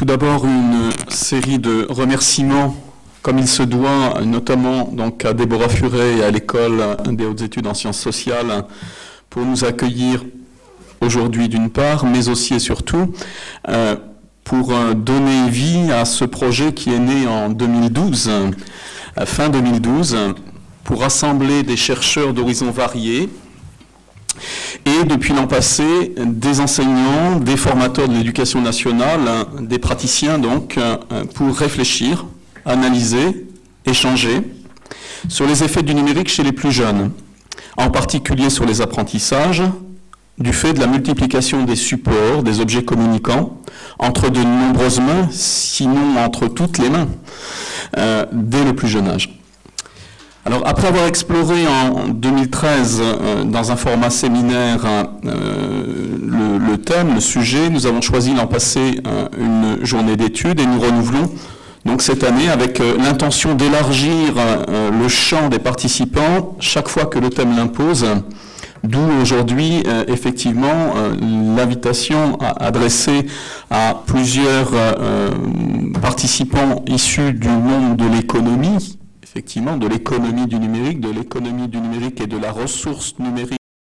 Tout d'abord, une série de remerciements, comme il se doit, notamment donc à Déborah Furet et à l'École des hautes études en sciences sociales, pour nous accueillir aujourd'hui d'une part, mais aussi et surtout pour donner vie à ce projet qui est né en 2012, fin 2012, pour rassembler des chercheurs d'horizons variés, et depuis l'an passé, des enseignants, des formateurs de l'éducation nationale, des praticiens donc, pour réfléchir, analyser, échanger sur les effets du numérique chez les plus jeunes, en particulier sur les apprentissages, du fait de la multiplication des supports, des objets communicants, entre de nombreuses mains, sinon entre toutes les mains, dès le plus jeune âge. Alors, après avoir exploré en 2013, dans un format séminaire, le thème, le sujet, nous avons choisi l'an passé une journée d'études et nous renouvelons donc cette année avec l'intention d'élargir le champ des participants chaque fois que le thème l'impose, d'où aujourd'hui effectivement l'invitation adressée à plusieurs participants issus du monde de l'économie, effectivement, de l'économie du numérique et de la ressource numérique.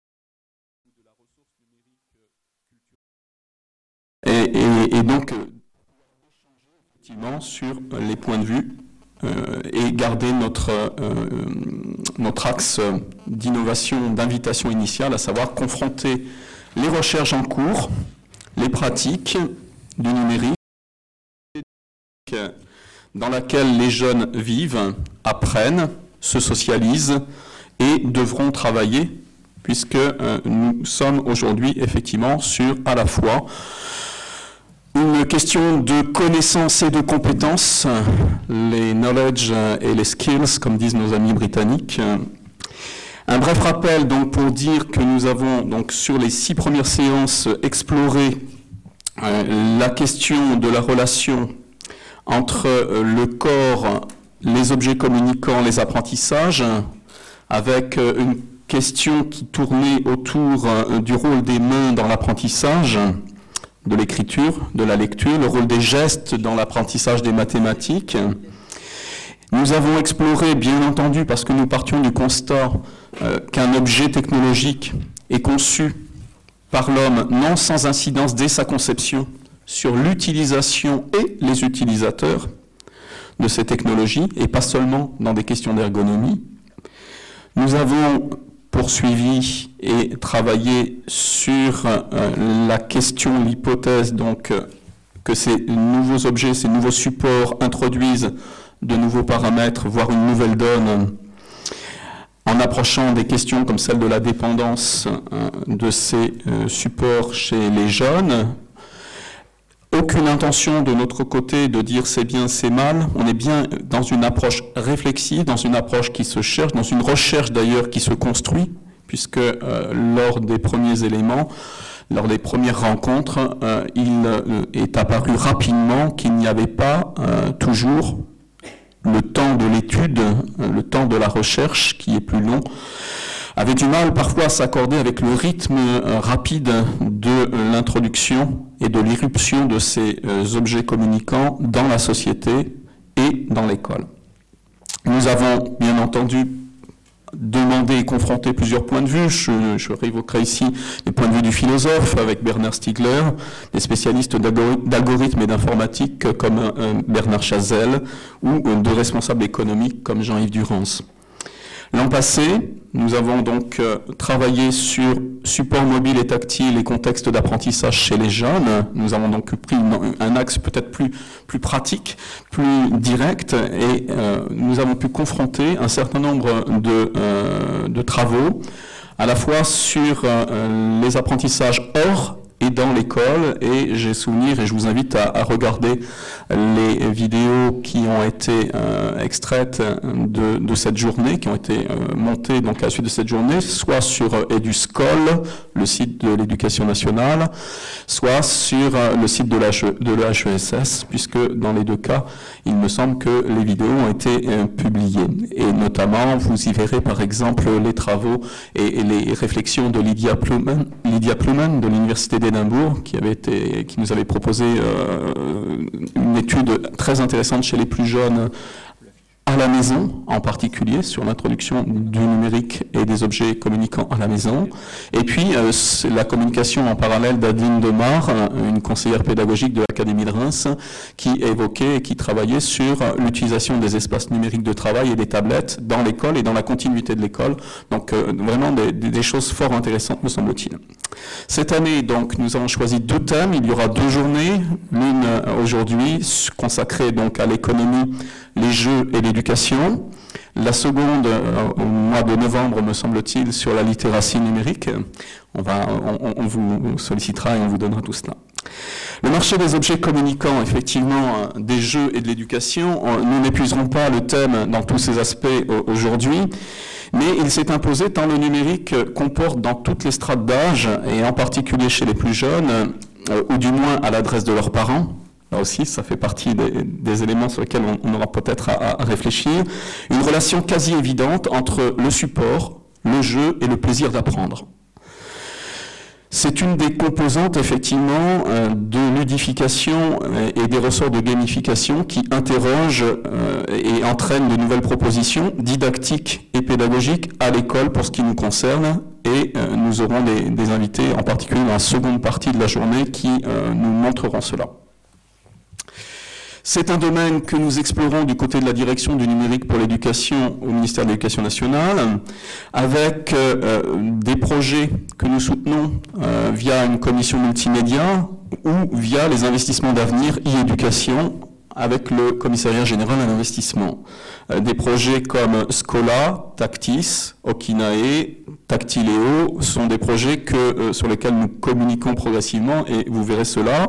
Et donc, effectivement, sur les points de vue et garder notre axe d'innovation, d'invitation initiale, à savoir confronter les recherches en cours, les pratiques du numérique, dans laquelle les jeunes vivent, apprennent, se socialisent et devront travailler, puisque nous sommes aujourd'hui effectivement sur à la fois une question de connaissances et de compétences, les knowledge et les skills, comme disent nos amis britanniques. Un bref rappel donc pour dire que nous avons donc sur les 6 premières séances exploré la question de la relation entre le corps, les objets communicants, les apprentissages, avec une question qui tournait autour du rôle des mains dans l'apprentissage, de l'écriture, de la lecture, le rôle des gestes dans l'apprentissage des mathématiques. Nous avons exploré, bien entendu, parce que nous partions du constat qu'un objet technologique est conçu par l'homme, non sans incidence dès sa conception, sur l'utilisation et les utilisateurs de ces technologies, et pas seulement dans des questions d'ergonomie. Nous avons poursuivi et travaillé sur la question, l'hypothèse donc que ces nouveaux objets, ces nouveaux supports introduisent de nouveaux paramètres, voire une nouvelle donne, en approchant des questions comme celle de la dépendance de ces supports chez les jeunes. Aucune intention de notre côté de dire c'est bien, c'est mal. On est bien dans une approche réflexive, dans une approche qui se cherche, dans une recherche d'ailleurs qui se construit, puisque lors des premiers éléments, lors des premières rencontres, il est apparu rapidement qu'il n'y avait pas toujours le temps de l'étude, le temps de la recherche qui est plus long, avait du mal parfois à s'accorder avec le rythme rapide de l'introduction et de l'irruption de ces objets communicants dans la société et dans l'école. Nous avons bien entendu demandé et confronté plusieurs points de vue. Je réévoquerai ici les points de vue du philosophe avec Bernard Stiegler, des spécialistes d'algorithmes et d'informatique comme Bernard Chazelle ou de responsables économiques comme Jean-Yves Durance. L'an passé, nous avons donc travaillé sur support mobile et tactile et contexte d'apprentissage chez les jeunes. Nous avons donc pris un axe peut-être plus pratique, plus direct, et nous avons pu confronter un certain nombre de travaux, à la fois sur les apprentissages hors et dans l'école, et j'ai souvenir, et je vous invite à regarder les vidéos qui ont été extraites de cette journée, qui ont été montées donc à la suite de cette journée, soit sur EduScol, le site de l'Éducation nationale, soit sur le site de l'HESS, puisque dans les deux cas, il me semble que les vidéos ont été publiées. Et notamment, vous y verrez par exemple les travaux et les réflexions de Lydia Plumman de l'Université d'Édimbourg, qui nous avait proposé une étude très intéressante chez les plus jeunes à la maison, en particulier sur l'introduction du numérique et des objets communicants à la maison. Et puis, la communication en parallèle d'Adeline Demar, une conseillère pédagogique de l'Académie de Reims, qui évoquait et qui travaillait sur l'utilisation des espaces numériques de travail et des tablettes dans l'école et dans la continuité de l'école. Donc, vraiment des choses fort intéressantes, me semble-t-il. Cette année, donc, nous avons choisi 2 thèmes. Il y aura 2 journées, l'une aujourd'hui consacrée donc à l'économie, les jeux et l'éducation. La seconde, au mois de novembre, me semble-t-il, sur la littératie numérique. On vous sollicitera et on vous donnera tout cela. Le marché des objets communicants, effectivement, des jeux et de l'éducation, nous n'épuiserons pas le thème dans tous ses aspects aujourd'hui, mais il s'est imposé tant le numérique comporte dans toutes les strates d'âge, et en particulier chez les plus jeunes, ou du moins à l'adresse de leurs parents. Là aussi, ça fait partie des éléments sur lesquels on aura peut-être à réfléchir. Une relation quasi évidente entre le support, le jeu et le plaisir d'apprendre. C'est une des composantes, effectivement, de ludification et des ressorts de gamification qui interrogent et entraînent de nouvelles propositions didactiques et pédagogiques à l'école pour ce qui nous concerne. Et nous aurons des invités, en particulier dans la seconde partie de la journée, qui nous montreront cela. C'est un domaine que nous explorons du côté de la direction du numérique pour l'éducation au ministère de l'Éducation nationale, avec des projets que nous soutenons via une commission multimédia ou via les investissements d'avenir e-éducation avec le commissariat général à l'investissement. Des projets comme Scola, Tactis, Okinae, Tactileo sont des projets sur lesquels nous communiquons progressivement et vous verrez cela.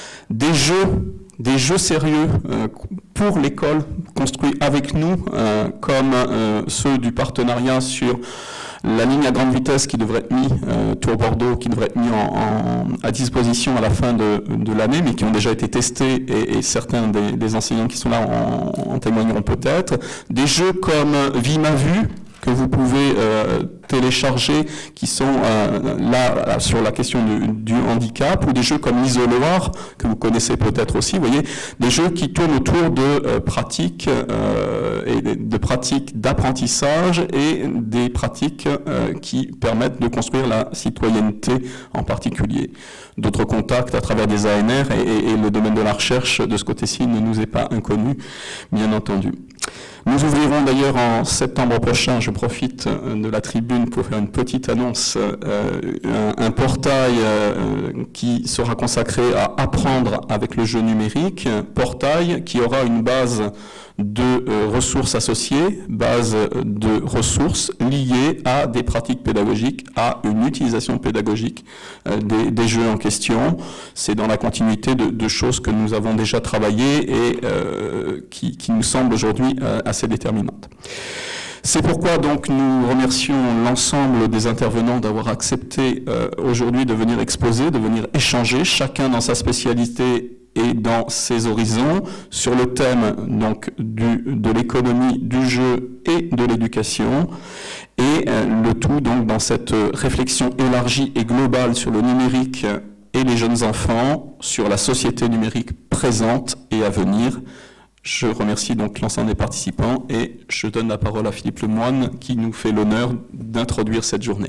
Des jeux sérieux pour l'école, construits avec nous, comme ceux du partenariat sur la ligne à grande vitesse qui devrait être mis, Tour Bordeaux, qui devrait être mis à disposition à la fin de l'année, mais qui ont déjà été testés, et certains des enseignants qui sont là en témoigneront peut-être. Des jeux comme Vie ma vue, que vous pouvez télécharger, qui sont là sur la question du handicap, ou des jeux comme l'Isoloir, que vous connaissez peut-être aussi, vous voyez, des jeux qui tournent autour de pratiques et de pratiques d'apprentissage et des pratiques qui permettent de construire la citoyenneté en particulier. D'autres contacts à travers des ANR et le domaine de la recherche de ce côté-ci ne nous est pas inconnu, bien entendu. Nous ouvrirons d'ailleurs en septembre prochain, je profite de la tribune pour faire une petite annonce, un portail qui sera consacré à apprendre avec le jeu numérique, portail qui aura une base de ressources associées, base de ressources liées à des pratiques pédagogiques, à une utilisation pédagogique des jeux en question. C'est dans la continuité de choses que nous avons déjà travaillées et qui nous semblent aujourd'hui assez déterminantes. C'est pourquoi donc nous remercions l'ensemble des intervenants d'avoir accepté aujourd'hui de venir exposer, de venir échanger, chacun dans sa spécialité et dans ses horizons, sur le thème donc de l'économie, du jeu et de l'éducation, et le tout donc dans cette réflexion élargie et globale sur le numérique et les jeunes enfants, sur la société numérique présente et à venir. Je remercie donc l'ensemble des participants et je donne la parole à Philippe Lemoine qui nous fait l'honneur d'introduire cette journée.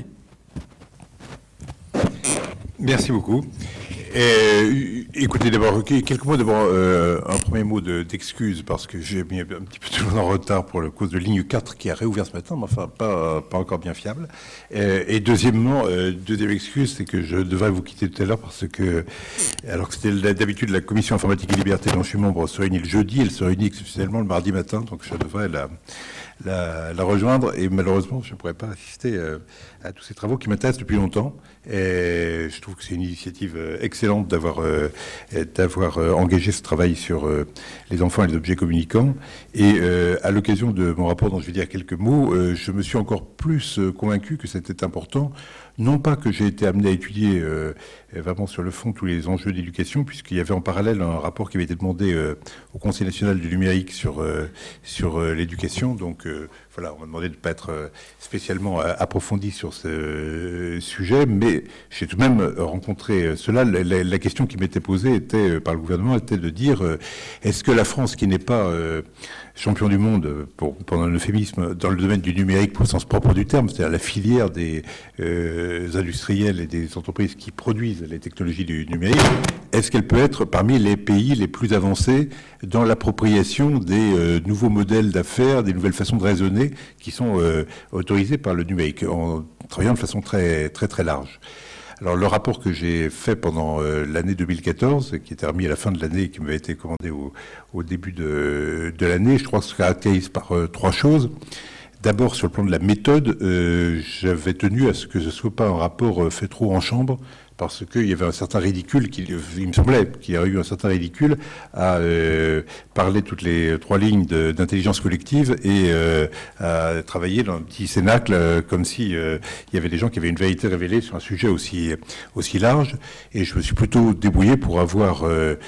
Merci beaucoup. Écoutez, d'abord, quelques mots, d'abord, un premier mot d'excuse, parce que j'ai mis un petit peu tout en retard pour la cause de ligne 4 qui a réouvert ce matin, mais enfin, pas encore bien fiable. Et deuxièmement, deuxième excuse, c'est que je devrais vous quitter tout à l'heure, parce que, alors que c'était d'habitude la commission informatique et liberté dont je suis membre se réunit le jeudi, elle se réunit exceptionnellement le mardi matin, donc je devrais la rejoindre, et malheureusement, je ne pourrais pas assister à tous ces travaux qui m'intéressent depuis longtemps. Et je trouve que c'est une initiative excellente d'avoir engagé ce travail sur les enfants et les objets communicants. Et à l'occasion de mon rapport dont je vais dire quelques mots, je me suis encore plus convaincu que c'était important. Non pas que j'ai été amené à étudier vraiment sur le fond tous les enjeux d'éducation, puisqu'il y avait en parallèle un rapport qui avait été demandé au Conseil national du numérique sur l'éducation. Donc voilà, on m'a demandé de ne pas être spécialement approfondi sur ce sujet, mais j'ai tout de même rencontré cela. La question qui m'était posée par le gouvernement était de dire est-ce que la France, qui n'est pas champion du monde, pendant un euphémisme, dans le domaine du numérique, au sens propre du terme, c'est-à-dire la filière des industriels et des entreprises qui produisent les technologies du numérique, est-ce qu'elle peut être parmi les pays les plus avancés dans l'appropriation des nouveaux modèles d'affaires, des nouvelles façons de raisonner qui sont autorisées par le numérique, en travaillant de façon très, très, très large. Alors, le rapport que j'ai fait pendant l'année 2014, qui était remis à la fin de l'année et qui m'avait été commandé au début de l'année, je crois que se caractérise par trois choses. D'abord, sur le plan de la méthode, j'avais tenu à ce que ce ne soit pas un rapport fait trop en chambre, parce qu'il y avait un certain ridicule, il me semblait qu'il y aurait eu un certain ridicule à parler toutes les trois lignes d'intelligence collective et à travailler dans un petit cénacle comme si il y avait des gens qui avaient une vérité révélée sur un sujet aussi large. Et je me suis plutôt débrouillé pour avoir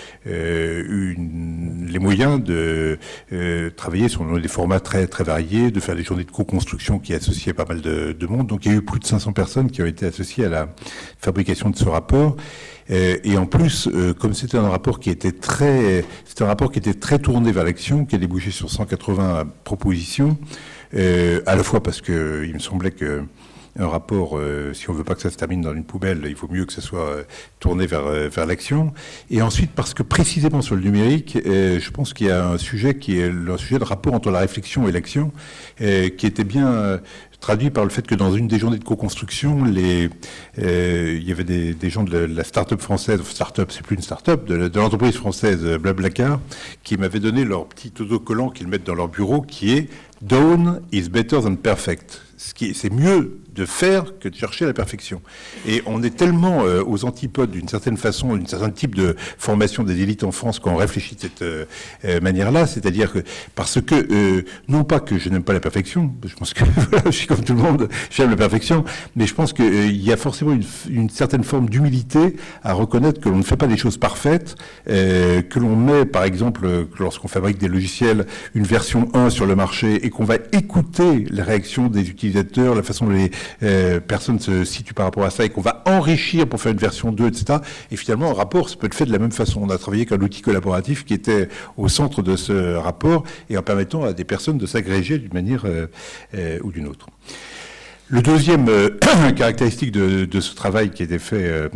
les moyens de travailler sur des formats très, très variés, de faire des journées de co-construction qui associaient pas mal de monde. Donc il y a eu plus de 500 personnes qui ont été associées à la fabrication de ce rapport. Et en plus, comme c'était un rapport qui était très tourné vers l'action, qui a débouché sur 180 propositions, à la fois parce que il me semblait que un rapport, si on veut pas que ça se termine dans une poubelle, il vaut mieux que ça soit tourné vers l'action. Et ensuite, parce que précisément sur le numérique, je pense qu'il y a un sujet qui est le sujet de rapport entre la réflexion et l'action, qui était bien traduit par le fait que dans une des journées de co-construction, il y avait des gens de la start-up française, start-up, c'est plus une start-up, de l'entreprise française Blablacar, qui m'avaient donné leur petit autocollant qu'ils mettent dans leur bureau, qui est « Done is better than perfect ». C'est mieux de faire que de chercher la perfection. Et on est tellement aux antipodes d'une certaine façon, d'un certain type de formation des élites en France quand on réfléchit de cette manière-là, c'est-à-dire que parce que non pas que je n'aime pas la perfection, je pense que voilà, je suis comme tout le monde, j'aime la perfection, mais je pense qu'il y a forcément une certaine forme d'humilité à reconnaître que l'on ne fait pas des choses parfaites, que l'on met par exemple lorsqu'on fabrique des logiciels une version 1 sur le marché et qu'on va écouter les réactions des utilisateurs, la façon dont les personnes se situent par rapport à ça et qu'on va enrichir pour faire une version 2, etc. Et finalement, un rapport, ça peut être fait de la même façon. On a travaillé avec un outil collaboratif qui était au centre de ce rapport et en permettant à des personnes de s'agréger d'une manière ou d'une autre. Le deuxième caractéristique de ce travail qui a été fait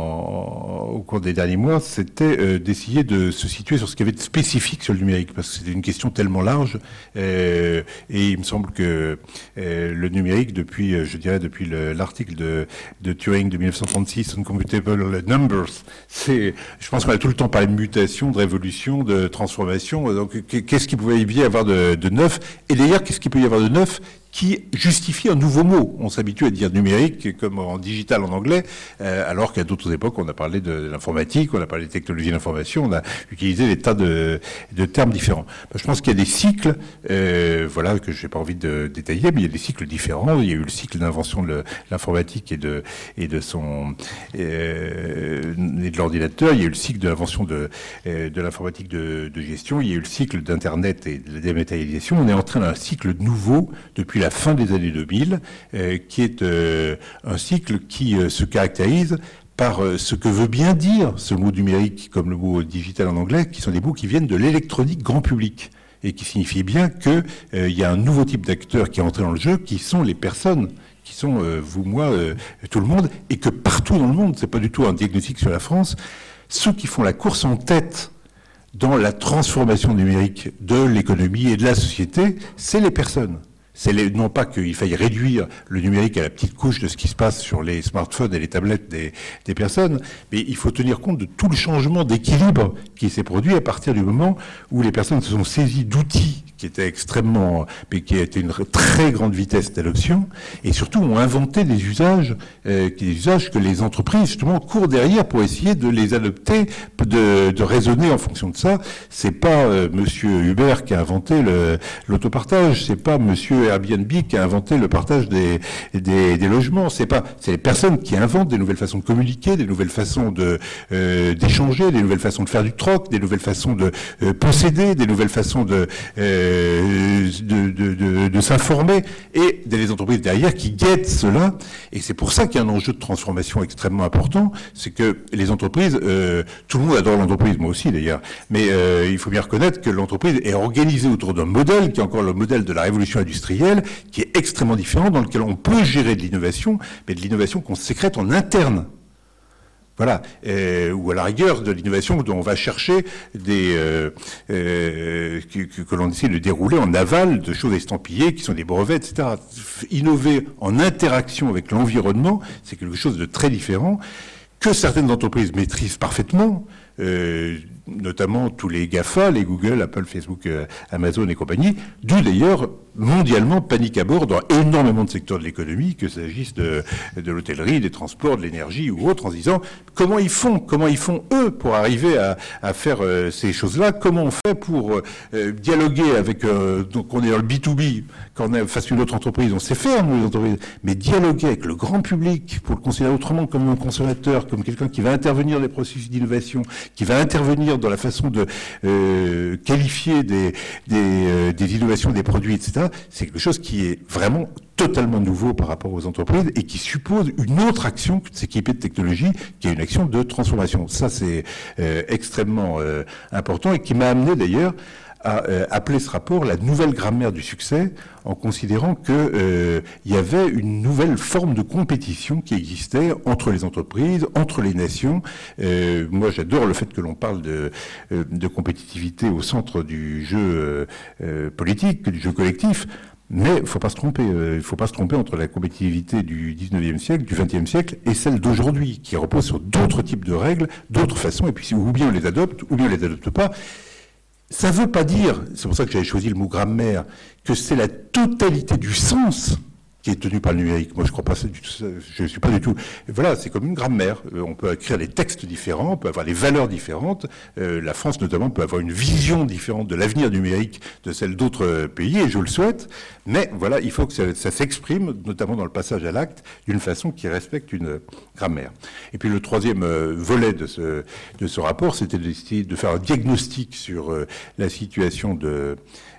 au cours des derniers mois, c'était d'essayer de se situer sur ce qu'il y avait de spécifique sur le numérique, parce que c'était une question tellement large, et il me semble que le numérique, depuis l'article de Turing de 1936, Uncomputable Numbers, je pense qu'on a tout le temps parlé de mutation, de révolution, de transformation. Donc, qu'est-ce qu'il pouvait y avoir de neuf? Et d'ailleurs, qu'est-ce qu'il peut y avoir de neuf qui justifie un nouveau mot? On s'habitue à dire numérique comme en digital en anglais, alors qu'à d'autres époques, on a parlé de l'informatique, on a parlé des technologies d'information, on a utilisé des tas de termes différents. Je pense qu'il y a des cycles, voilà, que je n'ai pas envie de détailler, mais il y a des cycles différents. Il y a eu le cycle d'invention de l'informatique et de l'ordinateur. Il y a eu le cycle de l'invention de l'informatique de gestion. Il y a eu le cycle d'Internet et de la dématérialisation. On est en train d'un cycle nouveau depuis la fin des années 2000, qui est un cycle qui se caractérise par ce que veut bien dire ce mot numérique, comme le mot digital en anglais, qui sont des mots qui viennent de l'électronique grand public, et qui signifie bien qu'il y a un nouveau type d'acteurs qui est entré dans le jeu, qui sont les personnes, qui sont vous, moi, tout le monde, et que partout dans le monde, c'est pas du tout un diagnostic sur la France, ceux qui font la course en tête dans la transformation numérique de l'économie et de la société, c'est les personnes. Non pas qu'il faille réduire le numérique à la petite couche de ce qui se passe sur les smartphones et les tablettes des personnes, mais il faut tenir compte de tout le changement d'équilibre qui s'est produit à partir du moment où les personnes se sont saisies d'outils qui étaient mais qui a été une très grande vitesse d'adoption, et surtout ont inventé des usages que les entreprises justement courent derrière pour essayer de les adopter, de raisonner en fonction de ça. C'est pas Monsieur Uber qui a inventé l'autopartage, c'est pas Monsieur Airbnb qui a inventé le partage des logements, c'est les personnes qui inventent des nouvelles façons de communiquer, des nouvelles façons d'échanger, des nouvelles façons de faire du troc, des nouvelles façons de posséder, des nouvelles façons de de s'informer, et des entreprises derrière qui guettent cela. Et c'est pour ça qu'il y a un enjeu de transformation extrêmement important, c'est que les entreprises, tout le monde adore l'entreprise, moi aussi d'ailleurs, mais il faut bien reconnaître que l'entreprise est organisée autour d'un modèle qui est encore le modèle de la révolution industrielle, qui est extrêmement différent, dans lequel on peut gérer de l'innovation, mais de l'innovation qu'on sécrète en interne. Voilà, ou à la rigueur de l'innovation dont on va chercher que l'on essaie de dérouler en aval de choses estampillées qui sont des brevets, etc. Innover en interaction avec l'environnement, c'est quelque chose de très différent que certaines entreprises maîtrisent parfaitement. Notamment tous les GAFA, les Google, Apple, Facebook, Amazon et compagnie, d'où d'ailleurs mondialement panique à bord dans énormément de secteurs de l'économie, que s'agisse de l'hôtellerie, des transports, de l'énergie ou autres, en se disant comment ils font eux pour arriver à faire ces choses-là, comment on fait pour dialoguer avec, donc on est dans le B2B, quand on est face à une autre entreprise, on sait faire, nous les entreprises, mais dialoguer avec le grand public pour le considérer autrement comme un consommateur, comme quelqu'un qui va intervenir dans les processus d'innovation, qui va intervenir dans la façon de qualifier des innovations, des produits, etc., c'est quelque chose qui est vraiment totalement nouveau par rapport aux entreprises et qui suppose une autre action que de s'équiper de technologie, qui est une action de transformation. Ça, c'est extrêmement important et qui m'a amené d'ailleurs à appeler ce rapport la nouvelle grammaire du succès, en considérant que il y avait une nouvelle forme de compétition qui existait entre les entreprises, entre les nations. Moi, j'adore le fait que l'on parle de compétitivité au centre du jeu politique, du jeu collectif. Mais il ne faut pas se tromper. Il faut pas se tromper entre la compétitivité du 19e siècle, du 20e siècle et celle d'aujourd'hui, qui repose sur d'autres types de règles, d'autres façons, et puis ou bien on les adopte, ou bien on les adopte pas. Ça ne veut pas dire, c'est pour ça que j'avais choisi le mot grammaire, que c'est la totalité du sens qui est tenu par le numérique. Moi, je crois pas du tout ça. Je suis pas du tout. Voilà, c'est comme une grammaire. On peut écrire des textes différents, on peut avoir des valeurs différentes. La France, notamment, peut avoir une vision différente de l'avenir numérique de celle d'autres pays, et je le souhaite. Mais voilà, il faut que ça s'exprime, notamment dans le passage à l'acte, d'une façon qui respecte une grammaire. Et puis le troisième volet de ce rapport, c'était d'essayer de faire un diagnostic sur la situation de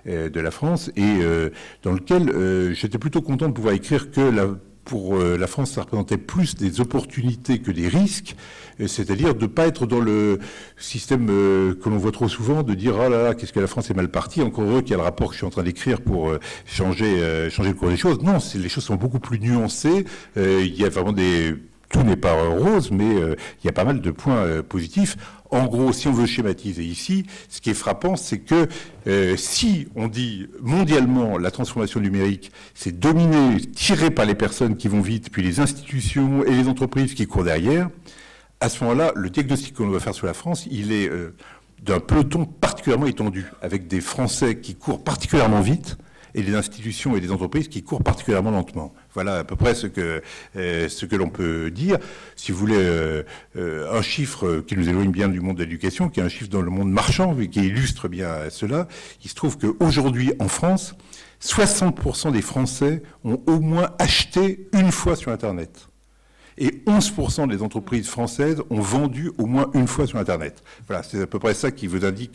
la France, et dans lequel j'étais plutôt content de pouvoir écrire que pour la France, ça représentait plus des opportunités que des risques, c'est-à-dire de ne pas être dans le système que l'on voit trop souvent, de dire « Ah là là, qu'est-ce que la France est mal partie », encore heureux qu'il y a le rapport que je suis en train d'écrire pour changer le cours des choses. Non, les choses sont beaucoup plus nuancées, il y a vraiment tout n'est pas rose, mais il y a pas mal de points positifs. En gros, si on veut schématiser ici, ce qui est frappant, c'est que si on dit mondialement la transformation numérique, c'est dominé, tiré par les personnes qui vont vite, puis les institutions et les entreprises qui courent derrière, à ce moment-là, le diagnostic qu'on doit faire sur la France, il est d'un peloton particulièrement étendu, avec des Français qui courent particulièrement vite, et des institutions et des entreprises qui courent particulièrement lentement. Voilà à peu près ce que l'on peut dire. Si vous voulez un chiffre qui nous éloigne bien du monde de l'éducation, qui est un chiffre dans le monde marchand, et qui illustre bien cela, il se trouve qu'aujourd'hui, en France, 60% des Français ont au moins acheté une fois sur Internet. Et 11% des entreprises françaises ont vendu au moins une fois sur Internet. Voilà, c'est à peu près ça qui vous indique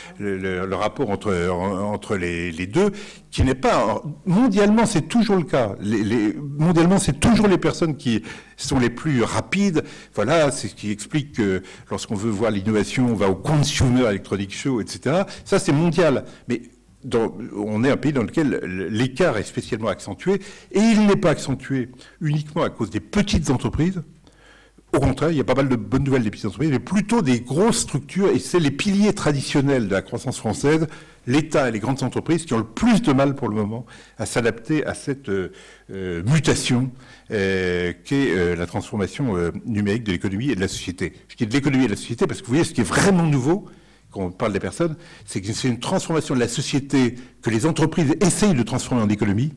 le rapport entre les deux, qui n'est pas... Mondialement, c'est toujours le cas. Mondialement, c'est toujours les personnes qui sont les plus rapides. Voilà, c'est ce qui explique que lorsqu'on veut voir l'innovation, on va au Consumer Electronics Show, etc. Ça, c'est mondial. Mais on est un pays dans lequel l'écart est spécialement accentué, et il n'est pas accentué uniquement à cause des petites entreprises. Au contraire, il y a pas mal de bonnes nouvelles des petites entreprises, mais plutôt des grosses structures, et c'est les piliers traditionnels de la croissance française, l'État et les grandes entreprises, qui ont le plus de mal pour le moment à s'adapter à cette mutation qu'est la transformation numérique de l'économie et de la société. Je dis de l'économie et de la société parce que vous voyez, ce qui est vraiment nouveau, quand on parle des personnes, c'est que c'est une transformation de la société que les entreprises essayent de transformer en économie,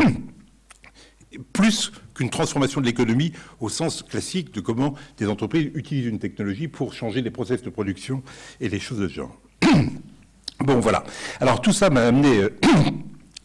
plus qu'une transformation de l'économie au sens classique de comment des entreprises utilisent une technologie pour changer les process de production et les choses de ce genre. Bon, voilà. Alors, tout ça m'a amené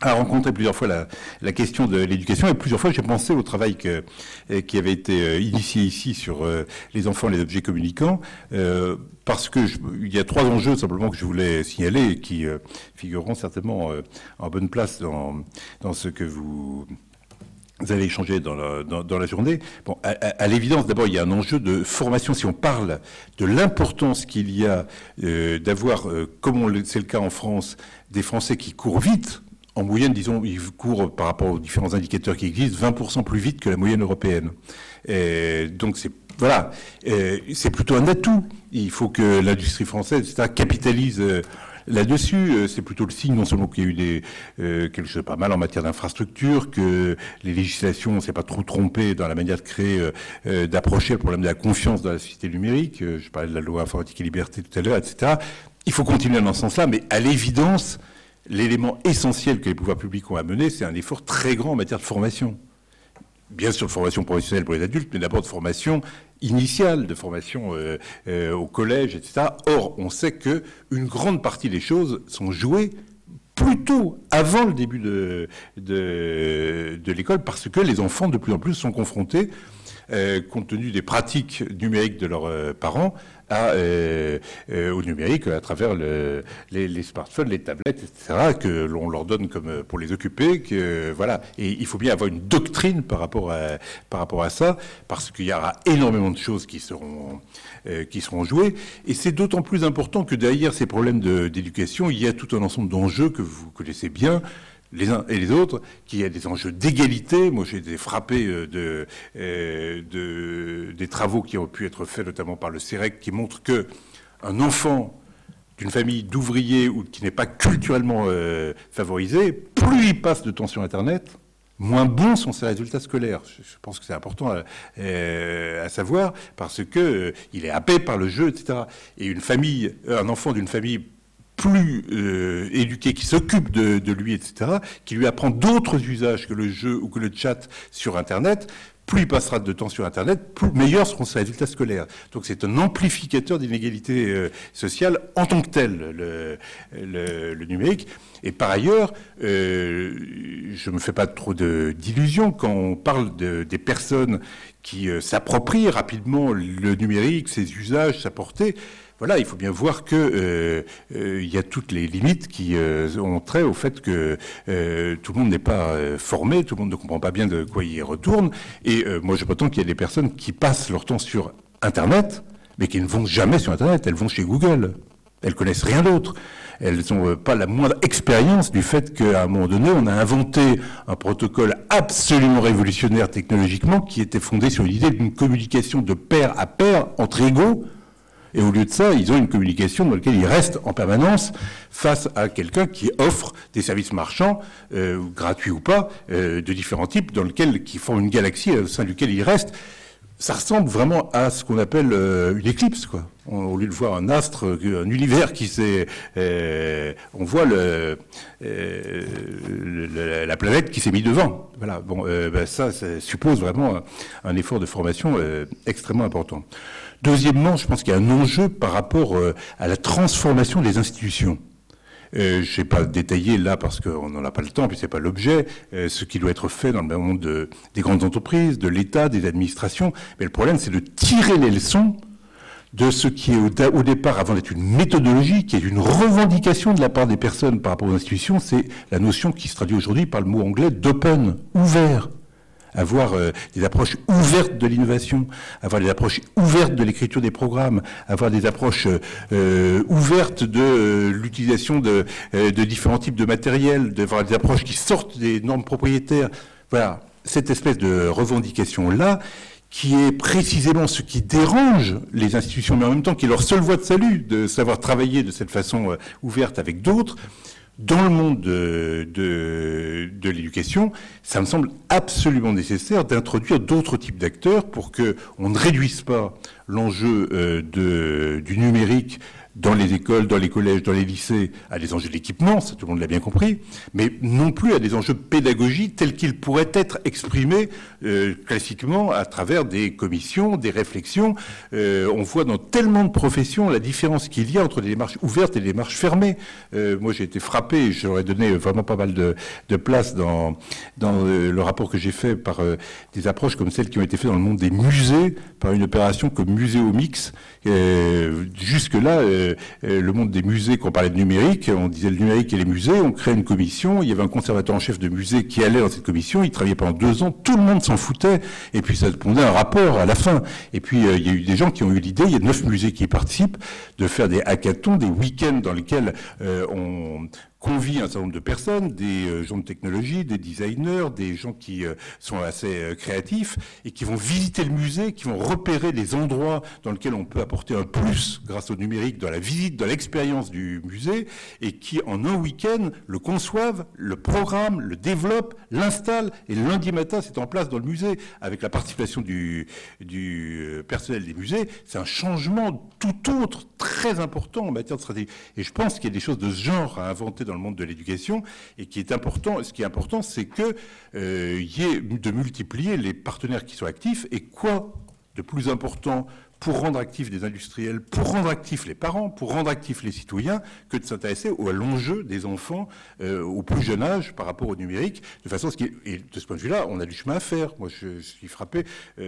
rencontré plusieurs fois la question de l'éducation, et plusieurs fois j'ai pensé au travail qui avait été initié ici sur les enfants et les objets communicants, parce que il y a 3 enjeux simplement que je voulais signaler et qui figureront certainement en bonne place dans ce que vous allez échanger dans la journée. Bon, à l'évidence, d'abord, il y a un enjeu de formation. Si on parle de l'importance qu'il y a d'avoir, comme c'est le cas en France, des Français qui courent vite. En moyenne, disons, ils courent par rapport aux différents indicateurs qui existent 20% plus vite que la moyenne européenne. Et donc voilà, c'est plutôt un atout. Il faut que l'industrie française, etc., capitalise là-dessus. C'est plutôt le signe non seulement qu'il y a eu quelque chose de pas mal en matière d'infrastructure, que les législations, on ne s'est pas trop trompé dans la manière de créer, d'approcher le problème de la confiance dans la société numérique. Je parlais de la loi informatique et liberté tout à l'heure, etc. Il faut continuer dans ce sens-là, mais à l'évidence, l'élément essentiel que les pouvoirs publics ont à mener, c'est un effort très grand en matière de formation. Bien sûr, de formation professionnelle pour les adultes, mais d'abord de formation initiale, de formation au collège, etc. Or, on sait qu'une grande partie des choses sont jouées plutôt avant le début de l'école, parce que les enfants, de plus en plus, sont confrontés, compte tenu des pratiques numériques de leurs parents, au numérique à travers les smartphones, les tablettes, etc., que l'on leur donne comme pour les occuper, voilà. Et il faut bien avoir une doctrine par rapport à ça, parce qu'il y aura énormément de choses qui seront jouées. Et c'est d'autant plus important que derrière ces problèmes d'éducation, il y a tout un ensemble d'enjeux que vous connaissez bien, les uns et les autres, qu'il y a des enjeux d'égalité. Moi, j'ai été frappé des travaux qui ont pu être faits, notamment par le CEREC, qui montrent qu'un enfant d'une famille d'ouvriers ou qui n'est pas culturellement favorisé, plus il passe de temps sur Internet, moins bons sont ses résultats scolaires. Je pense que c'est important à savoir, parce que il est happé par le jeu, etc. Et un enfant d'une famille plus éduqué, qui s'occupe de lui, etc., qui lui apprend d'autres usages que le jeu ou que le chat sur Internet, plus il passera de temps sur Internet, plus meilleurs seront ses résultats scolaires. Donc c'est un amplificateur d'inégalité sociale en tant que tel, le numérique. Et par ailleurs, je ne me fais pas trop d'illusions quand on parle des personnes qui s'approprient rapidement le numérique, ses usages, sa portée. Voilà, il faut bien voir que il y a toutes les limites qui ont trait au fait que tout le monde n'est pas formé, tout le monde ne comprend pas bien de quoi il retourne. Et moi, je prétends qu'il y a des personnes qui passent leur temps sur Internet, mais qui ne vont jamais sur Internet. Elles vont chez Google. Elles connaissent rien d'autre. Elles n'ont pas la moindre expérience du fait qu'à un moment donné, on a inventé un protocole absolument révolutionnaire technologiquement qui était fondé sur l'idée d'une communication de pair à pair entre égaux. Et au lieu de ça, ils ont une communication dans laquelle ils restent en permanence face à quelqu'un qui offre des services marchands, gratuits ou pas, de différents types, qui forment une galaxie au sein duquel ils restent. Ça ressemble vraiment à ce qu'on appelle une éclipse, quoi. Au lieu de voir un astre, un univers qui s'est... on voit la planète qui s'est mise devant. Voilà. Bon, ça suppose vraiment un effort de formation extrêmement important. Deuxièmement, je pense qu'il y a un enjeu par rapport à la transformation des institutions. Je n'ai pas détaillé là parce qu'on n'en a pas le temps, puis c'est pas l'objet, ce qui doit être fait dans le monde des grandes entreprises, de l'État, des administrations. Mais le problème, c'est de tirer les leçons de ce qui est au départ, avant d'être une méthodologie, qui est une revendication de la part des personnes par rapport aux institutions. C'est la notion qui se traduit aujourd'hui par le mot anglais d'open, ouvert. Avoir des approches ouvertes de l'innovation, avoir des approches ouvertes de l'écriture des programmes, avoir des approches ouvertes de l'utilisation de différents types de matériel, d'avoir des approches qui sortent des normes propriétaires. Voilà, cette espèce de revendication-là, qui est précisément ce qui dérange les institutions, mais en même temps qui est leur seule voie de salut, de savoir travailler de cette façon ouverte avec d'autres. Dans le monde de l'éducation, ça me semble absolument nécessaire d'introduire d'autres types d'acteurs pour qu'on ne réduise pas l'enjeu du numérique dans les écoles, dans les collèges, dans les lycées, à des enjeux d'équipement, ça tout le monde l'a bien compris, mais non plus à des enjeux de pédagogie tels qu'ils pourraient être exprimés classiquement à travers des commissions, des réflexions. On voit dans tellement de professions la différence qu'il y a entre des démarches ouvertes et des démarches fermées. Moi, j'ai été frappé, j'aurais donné vraiment pas mal de place dans le rapport que j'ai fait par des approches comme celles qui ont été faites dans le monde des musées, par une opération comme Muséomix. Jusque-là, le monde des musées, quand on parlait de numérique, on disait le numérique et les musées, on crée une commission, il y avait un conservateur en chef de musée qui allait dans cette commission, il travaillait pendant 2 ans, tout le monde s'en foutait, et puis ça répondait à un rapport à la fin. Et puis il y a eu des gens qui ont eu l'idée, il y a 9 musées qui y participent, de faire des hackathons, des week-ends dans lesquels on convie un certain nombre de personnes, des gens de technologie, des designers, des gens qui sont assez créatifs et qui vont visiter le musée, qui vont repérer des endroits dans lesquels on peut apporter un plus grâce au numérique dans la visite, dans l'expérience du musée, et qui en un week-end le conçoivent, le programment, le développent, l'installent, et le lundi matin c'est en place dans le musée avec la participation du personnel des musées. C'est un changement tout autre, très important en matière de stratégie. Et je pense qu'il y a des choses de ce genre à inventer dans le monde de l'éducation, et qui est important. Ce qui est important, c'est que y ait de multiplier les partenaires qui sont actifs. Et quoi de plus important pour rendre actifs des industriels, pour rendre actifs les parents, pour rendre actifs les citoyens, que de s'intéresser à l'enjeu des enfants au plus jeune âge par rapport au numérique, de façon à ce et de ce point de vue-là, on a du chemin à faire. Moi, je suis frappé.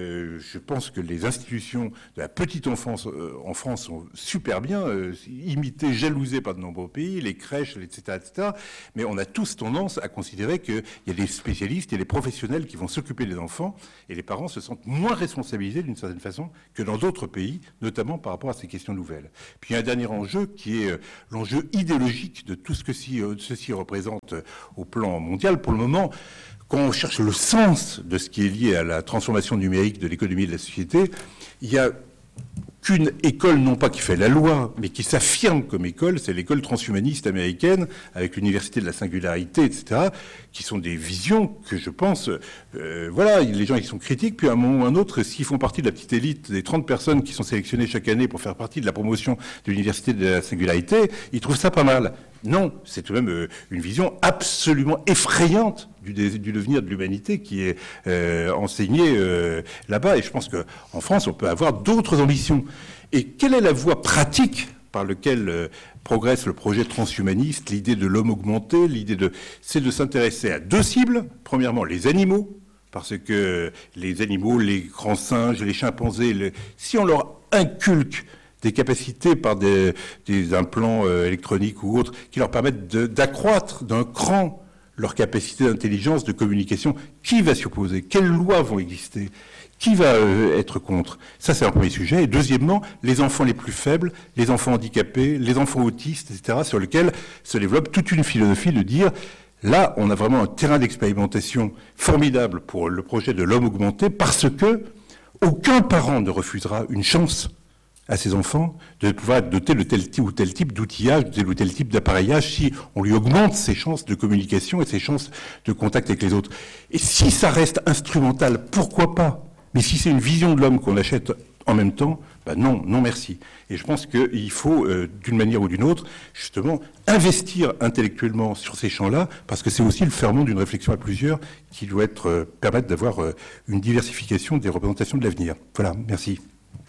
Je pense que les institutions de la petite enfance en France sont super bien imitées, jalousées par de nombreux pays, les crèches, etc., etc. Mais on a tous tendance à considérer qu'il y a des spécialistes, il y a des professionnels qui vont s'occuper des enfants, et les parents se sentent moins responsabilisés d'une certaine façon que dans d'autres pays, notamment par rapport à ces questions nouvelles. Puis il y a un dernier enjeu qui est l'enjeu idéologique de tout ce que ceci représente au plan mondial. Pour le moment, quand on cherche le sens de ce qui est lié à la transformation numérique de l'économie et de la société, il y a qu'une école, non pas qui fait la loi, mais qui s'affirme comme école, c'est l'école transhumaniste américaine, avec l'université de la singularité, etc., qui sont des visions que je pense, voilà, les gens ils sont critiques, puis à un moment ou à un autre, s'ils font partie de la petite élite des 30 personnes qui sont sélectionnées chaque année pour faire partie de la promotion de l'université de la singularité, ils trouvent ça pas mal. Non, c'est tout de même une vision absolument effrayante du devenir de l'humanité qui est enseignée là-bas. Et je pense qu'en France, on peut avoir d'autres ambitions. Et quelle est la voie pratique par laquelle progresse le projet transhumaniste, l'idée de l'homme augmenté, c'est de s'intéresser à 2 cibles. Premièrement, les animaux, parce que les animaux, les grands singes, les chimpanzés, si on leur inculque des capacités par des implants électroniques ou autres qui leur permettent d'accroître d'un cran leur capacité d'intelligence, de communication, qui va s'y opposer? Quelles lois vont exister? Qui va être contre? Ça, c'est un premier sujet. Et deuxièmement, les enfants les plus faibles, les enfants handicapés, les enfants autistes, etc., sur lesquels se développe toute une philosophie de dire, là, on a vraiment un terrain d'expérimentation formidable pour le projet de l'homme augmenté, parce que aucun parent ne refusera une chance à ses enfants de pouvoir être doté de tel ou tel type d'outillage, de tel ou tel type d'appareillage, si on lui augmente ses chances de communication et ses chances de contact avec les autres. Et si ça reste instrumental, pourquoi pas? Mais si c'est une vision de l'homme qu'on achète en même temps, ben non merci. Et je pense qu'il faut, d'une manière ou d'une autre, justement, investir intellectuellement sur ces champs-là, parce que c'est aussi le ferment d'une réflexion à plusieurs qui doit permettre d'avoir une diversification des représentations de l'avenir. Voilà, merci.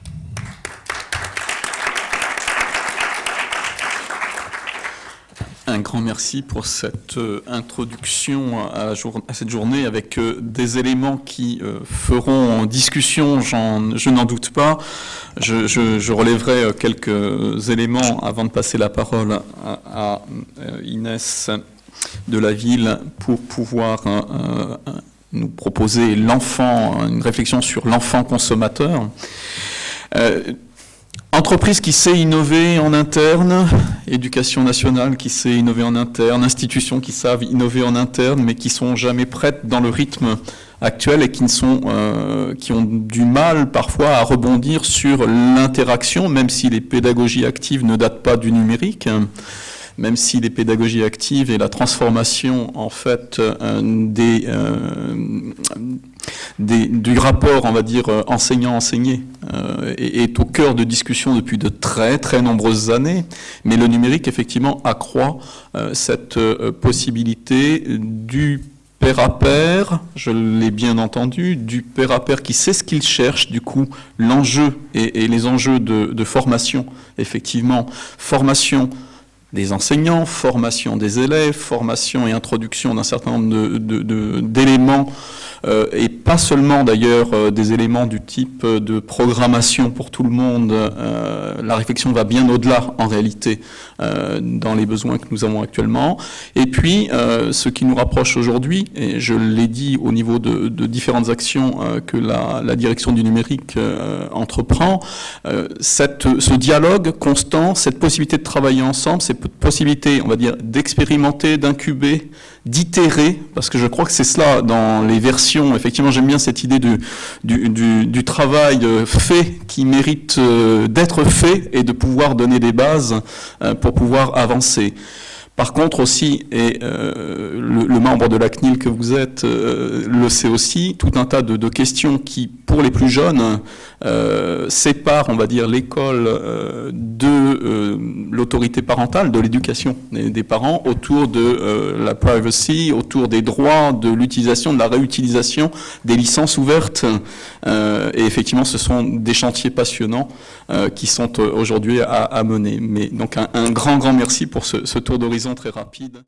Un grand merci pour cette introduction à cette journée avec des éléments qui feront discussion, je n'en doute pas. Je relèverai quelques éléments avant de passer la parole à Inès de la Ville pour pouvoir nous proposer une réflexion sur l'enfant consommateur. Entreprise qui sait innover en interne, éducation nationale qui sait innover en interne, institutions qui savent innover en interne, mais qui sont jamais prêtes dans le rythme actuel et qui ont du mal parfois à rebondir sur l'interaction, même si les pédagogies actives ne datent pas du numérique. Même si les pédagogies actives et la transformation en fait du rapport, on va dire, enseignant-enseigné est au cœur de discussions depuis de très très nombreuses années, mais le numérique effectivement accroît cette possibilité du pair à pair, je l'ai bien entendu, du pair à pair qui sait ce qu'il cherche, du coup l'enjeu et les enjeux de formation, effectivement, formation des enseignants, formation des élèves, formation et introduction d'un certain nombre d'éléments, et pas seulement d'ailleurs des éléments du type de programmation pour tout le monde. La réflexion va bien au-delà en réalité dans les besoins que nous avons actuellement. Et puis ce qui nous rapproche aujourd'hui, et je l'ai dit au niveau de différentes actions que la direction du numérique entreprend, ce dialogue constant, cette possibilité de travailler ensemble, cette possibilité, on va dire, d'expérimenter, d'incuber, d'itérer, parce que je crois que c'est cela dans les versions. Effectivement, j'aime bien cette idée du travail fait qui mérite d'être fait et de pouvoir donner des bases pour pouvoir avancer. Par contre aussi, et le membre de la CNIL que vous êtes le sait aussi, tout un tas de questions qui, pour les plus jeunes, séparent, on va dire, l'école de l'autorité parentale, de l'éducation des parents, autour de la privacy, autour des droits, de l'utilisation, de la réutilisation des licences ouvertes. Et effectivement, ce sont des chantiers passionnants qui sont aujourd'hui à mener. Mais donc un grand merci pour ce tour d'horizon très rapide.